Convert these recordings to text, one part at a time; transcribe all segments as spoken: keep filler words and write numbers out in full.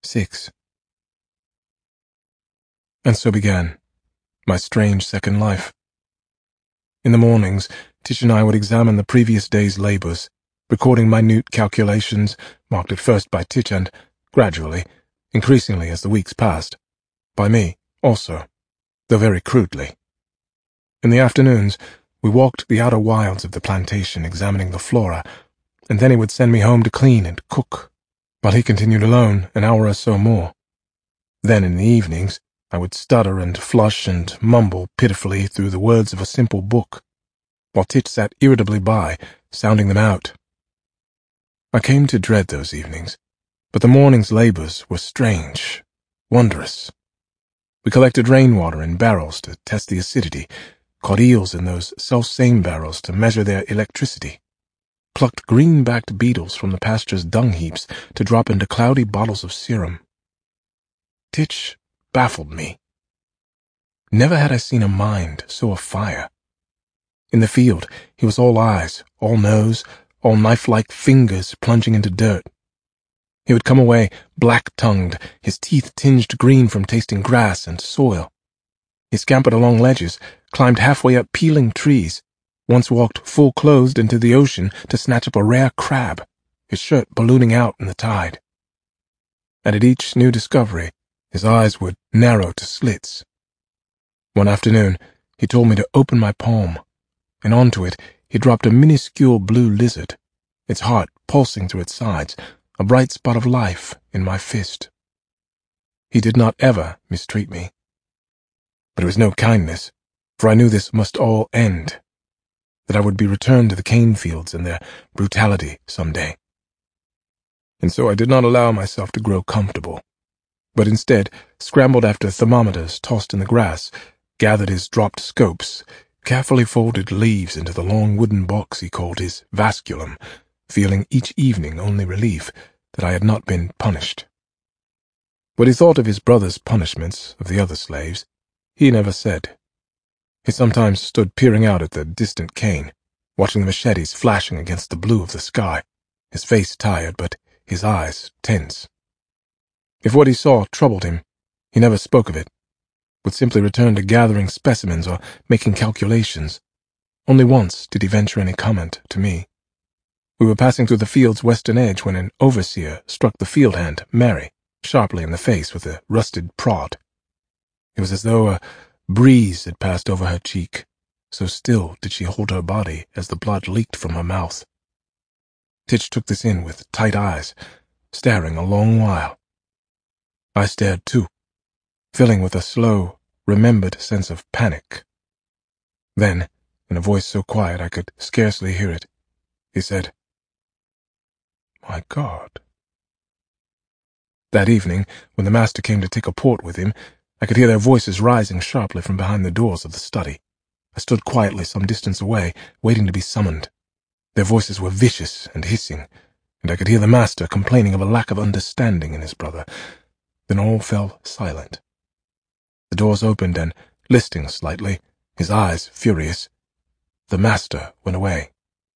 Six. And so began my strange second life. In the mornings, Titch and I would examine the previous day's labors, recording minute calculations, marked at first by Titch and, gradually, increasingly as the weeks passed, by me also, though very crudely. In the afternoons, we walked the outer wilds of the plantation examining the flora, and then he would send me home to clean and cook, while he continued alone an hour or so more. Then in the evenings, I would stutter and flush and mumble pitifully through the words of a simple book, while Titch sat irritably by, sounding them out. I came to dread those evenings, but the morning's labors were strange, wondrous. We collected rainwater in barrels to test the acidity, caught eels in those self-same barrels to measure their electricity, plucked green-backed beetles from the pasture's dung heaps to drop into cloudy bottles of serum. Titch baffled me. Never had I seen a mind so afire. In the field, he was all eyes, all nose, all knife-like fingers plunging into dirt. He would come away black-tongued, his teeth tinged green from tasting grass and soil. He scampered along ledges, climbed halfway up peeling trees, once walked full-clothed into the ocean to snatch up a rare crab, his shirt ballooning out in the tide. And at each new discovery, his eyes would narrow to slits. One afternoon, he told me to open my palm, and onto it he dropped a minuscule blue lizard, its heart pulsing through its sides, a bright spot of life in my fist. He did not ever mistreat me. But it was no kindness, for I knew this must all end, that I would be returned to the cane fields and their brutality some day. And so I did not allow myself to grow comfortable, but instead scrambled after thermometers tossed in the grass, gathered his dropped scopes, carefully folded leaves into the long wooden box he called his vasculum, feeling each evening only relief that I had not been punished. What he thought of his brother's punishments of the other slaves, he never said. He sometimes stood peering out at the distant cane, watching the machetes flashing against the blue of the sky, his face tired but his eyes tense. If what he saw troubled him, he never spoke of it, would simply return to gathering specimens or making calculations. Only once did he venture any comment to me. We were passing through the field's western edge when an overseer struck the field hand, Mary, sharply in the face with a rusted prod. It was as though a breeze had passed over her cheek, so still did she hold her body as the blood leaked from her mouth. Titch took this in with tight eyes, staring a long while. I stared too, filling with a slow, remembered sense of panic. Then, in a voice so quiet I could scarcely hear it, he said, "My God." That evening, when the master came to take a port with him, I could hear their voices rising sharply from behind the doors of the study. I stood quietly some distance away, waiting to be summoned. Their voices were vicious and hissing, and I could hear the master complaining of a lack of understanding in his brother. Then all fell silent. The doors opened and, listing slightly, his eyes furious, the master went away.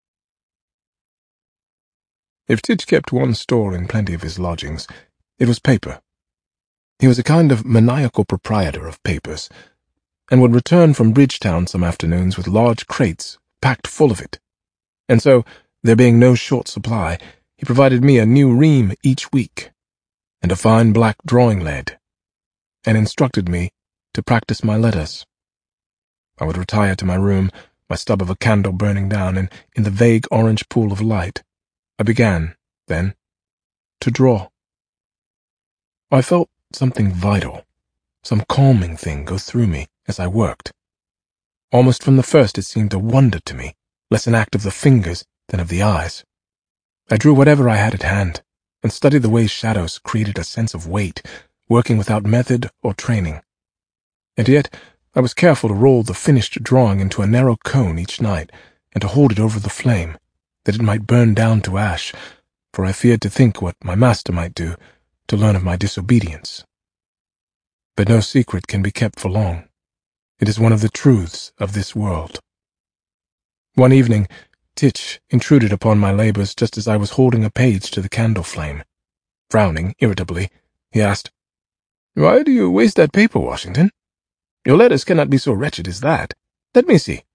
If Titch kept one store in plenty of his lodgings, it was paper. He was a kind of maniacal proprietor of papers, and would return from Bridgetown some afternoons with large crates packed full of it. And so, there being no short supply, he provided me a new ream each week, and a fine black drawing lead, and instructed me to practice my letters. I would retire to my room, my stub of a candle burning down, and in the vague orange pool of light, I began, then, to draw. I felt something vital, some calming thing go through me as I worked. Almost from the first it seemed a wonder to me, less an act of the fingers than of the eyes. I drew whatever I had at hand, and studied the way shadows created a sense of weight, working without method or training. And yet I was careful to roll the finished drawing into a narrow cone each night, and to hold it over the flame, that it might burn down to ash, for I feared to think what my master might do, to learn of my disobedience. But no secret can be kept for long. It is one of the truths of this world. One evening, Titch intruded upon my labors just as I was holding a page to the candle flame. Frowning irritably, He asked, "Why do you waste that paper, Washington? Your letters cannot be so wretched as that. Let me see."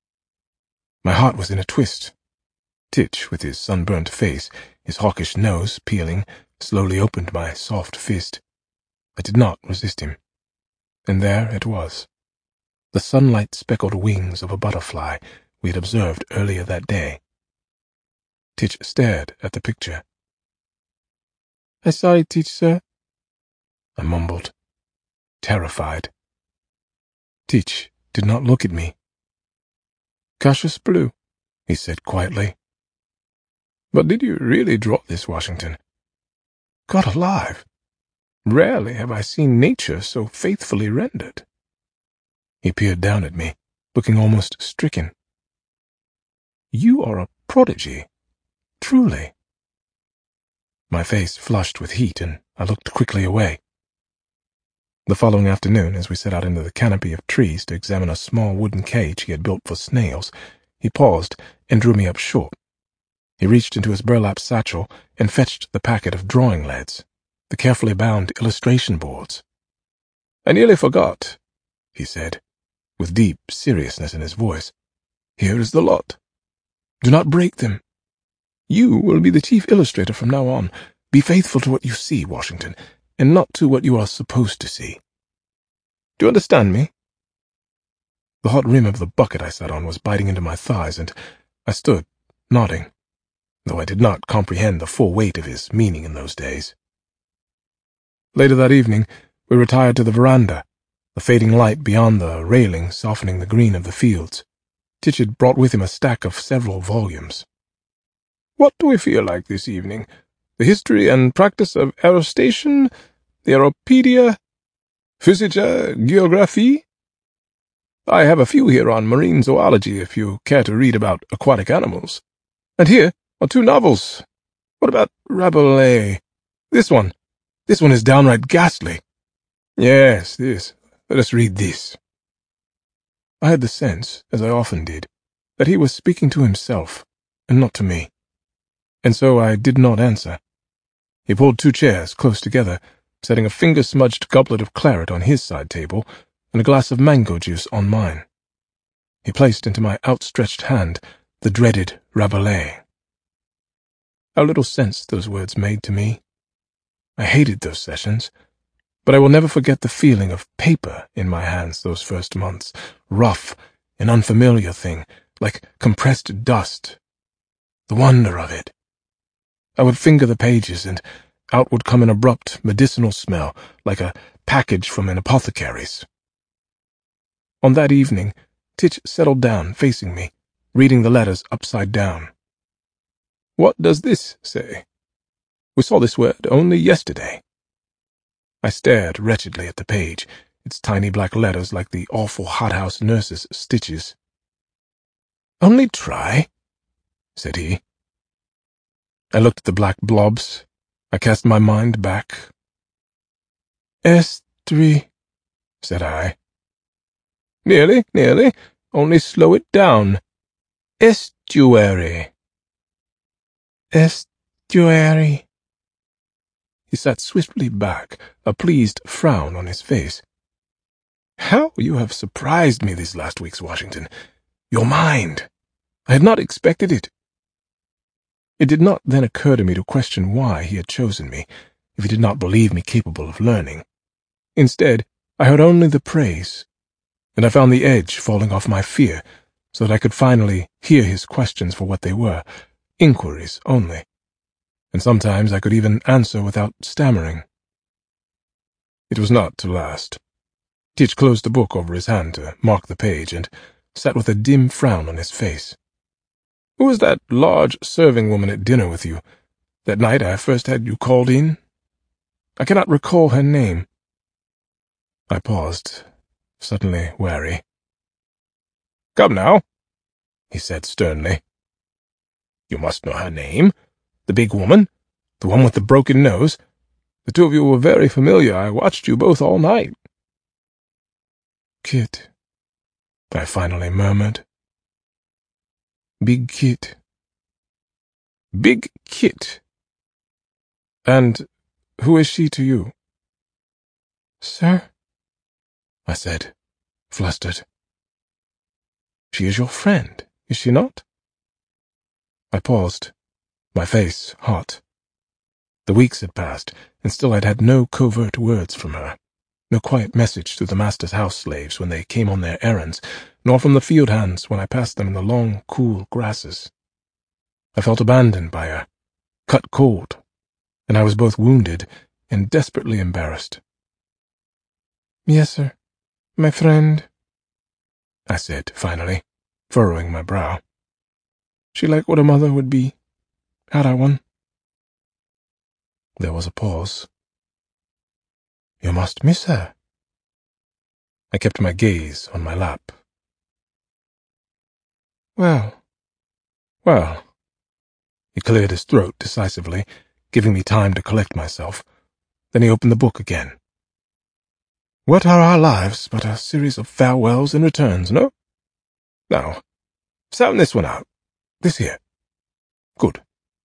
My heart was in a twist. Titch, with his sunburnt face, his hawkish nose peeling, slowly opened my soft fist. I did not resist him. And there it was, the sunlight-speckled wings of a butterfly we had observed earlier that day. Titch stared at the picture. "I sorry, Titch, sir," I mumbled, terrified. Titch did not look at me. "Cassius Blue," he said quietly. "But did you really draw this, Washington? God alive! Rarely have I seen nature so faithfully rendered." He peered down at me, looking almost stricken. "You are a prodigy, truly." My face flushed with heat, and I looked quickly away. The following afternoon, as we set out into the canopy of trees to examine a small wooden cage he had built for snails, he paused and drew me up short. He reached into his burlap satchel and fetched the packet of drawing leads, the carefully bound illustration boards. "I nearly forgot," he said, with deep seriousness in his voice. "Here is the lot. Do not break them. You will be the chief illustrator from now on. Be faithful to what you see, Washington, and not to what you are supposed to see. Do you understand me?" The hot rim of the bucket I sat on was biting into my thighs, and I stood, nodding, though I did not comprehend the full weight of his meaning in those days. Later that evening, we retired to the veranda, the fading light beyond the railing softening the green of the fields. Titch had brought with him a stack of several volumes. "What do we feel like this evening? The history and practice of aerostation, the Aeropedia, Physica, Geographie? I have a few here on marine zoology if you care to read about aquatic animals. And here are two novels. What about Rabelais? This one. This one is downright ghastly. Yes, this. Let us read this." I had the sense, as I often did, that he was speaking to himself, and not to me, and so I did not answer. He pulled two chairs close together, setting a finger-smudged goblet of claret on his side table and a glass of mango juice on mine. He placed into my outstretched hand the dreaded Rabelais. How little sense those words made to me. I hated those sessions, but I will never forget the feeling of paper in my hands those first months, rough, an unfamiliar thing, like compressed dust. The wonder of it. I would finger the pages, and out would come an abrupt medicinal smell, like a package from an apothecary's. On that evening, Titch settled down, facing me, reading the letters upside down. "What does this say? We saw this word only yesterday." I stared wretchedly at the page, its tiny black letters like the awful hothouse nurse's stitches. "Only try," said he. I looked at the black blobs. I cast my mind back. "Estuary," said I. "Nearly, nearly. Only slow it down. Estuary." "Estuary." He sat swiftly back, a pleased frown on his face. "How you have surprised me these last weeks, Washington. Your mind. I had not expected it." It did not then occur to me to question why he had chosen me, if he did not believe me capable of learning. Instead, I heard only the praise, and I found the edge falling off my fear, so that I could finally hear his questions for what they were, inquiries only, and sometimes I could even answer without stammering. It was not to last. Titch closed the book over his hand to mark the page, and sat with a dim frown on his face. "Who was that large serving woman at dinner with you, that night I first had you called in? I cannot recall her name." I paused, suddenly wary. "Come now," he said sternly. "You must know her name. The big woman, the one with the broken nose. The two of you were very familiar. I watched you both all night." "Kit," I finally murmured. "Big Kit." "Big Kit. And who is she to you?" Sir? I said, flustered. She is your friend, is she not? I paused, my face hot. The weeks had passed, and still I'd had no covert words from her, no quiet message to the master's house slaves when they came on their errands, nor from the field hands when I passed them in the long, cool grasses. I felt abandoned by her, cut cold, and I was both wounded and desperately embarrassed. Yes, sir, my friend, I said, finally, furrowing my brow. She like what a mother would be, had I one. There was a pause. You must miss her. I kept my gaze on my lap. Well, well. He cleared his throat decisively, giving me time to collect myself. Then he opened the book again. What are our lives but a series of farewells and returns, no? Now, sound this one out. This here. Good.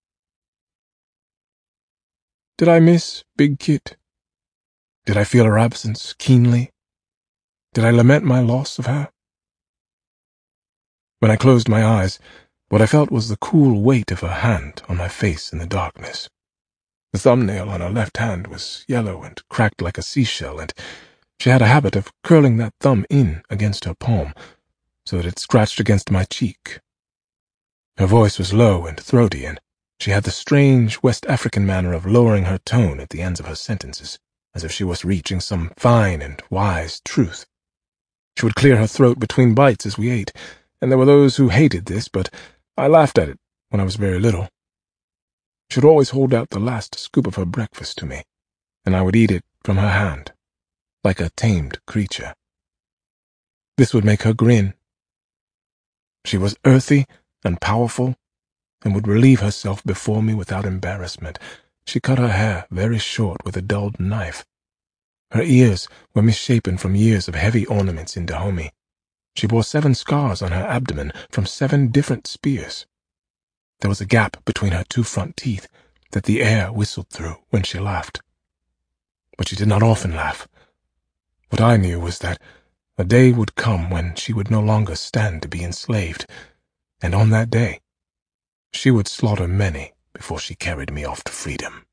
Did I miss Big Kit? Did I feel her absence keenly? Did I lament my loss of her? When I closed my eyes, what I felt was the cool weight of her hand on my face in the darkness. The thumbnail on her left hand was yellow and cracked like a seashell, and she had a habit of curling that thumb in against her palm, so that it scratched against my cheek. Her voice was low and throaty, and she had the strange West African manner of lowering her tone at the ends of her sentences, as if she was reaching some fine and wise truth. She would clear her throat between bites as we ate, and there were those who hated this, but I laughed at it when I was very little. She would always hold out the last scoop of her breakfast to me, and I would eat it from her hand, like a tamed creature. This would make her grin. She was earthy and powerful, and would relieve herself before me without embarrassment. She cut her hair very short with a dulled knife. Her ears were misshapen from years of heavy ornaments in Dahomey. She bore seven scars on her abdomen from seven different spears. There was a gap between her two front teeth that the air whistled through when she laughed. But she did not often laugh. What I knew was that a day would come when she would no longer stand to be enslaved, and on that day she would slaughter many before she carried me off to freedom.